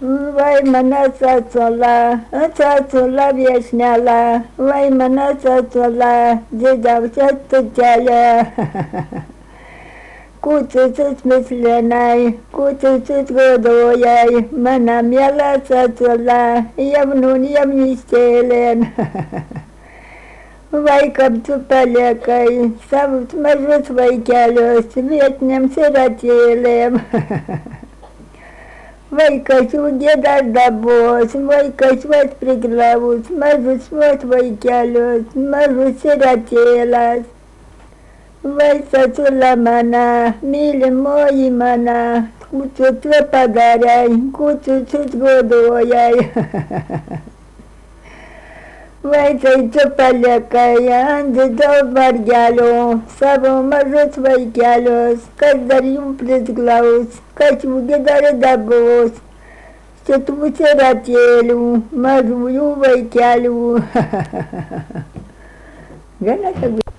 Vai mane cacula viešnelė, vai mane cacula, didžiausia tutelė. Kūčiučius mislinai, kūčiučius godojai, mano miela cacula, jaunystėlėn. Vaikams tu paliekai savus mažus vaikelius vietiniams siratėlėm. Vaikas jų gėdas dabos, vaikas vos priglaus, mažus vos vaikelius, mažus siratėlas. Vai cacula mana, mylimoji mana, kūčius padarei, kūčius godojai. Vai tai tu paliekai ant daug vargelių savo mažus vaikelius, kas dar jų priglaus, kas jų dar dabos, šitų siratėlių, mažųjų vaikelių. Gana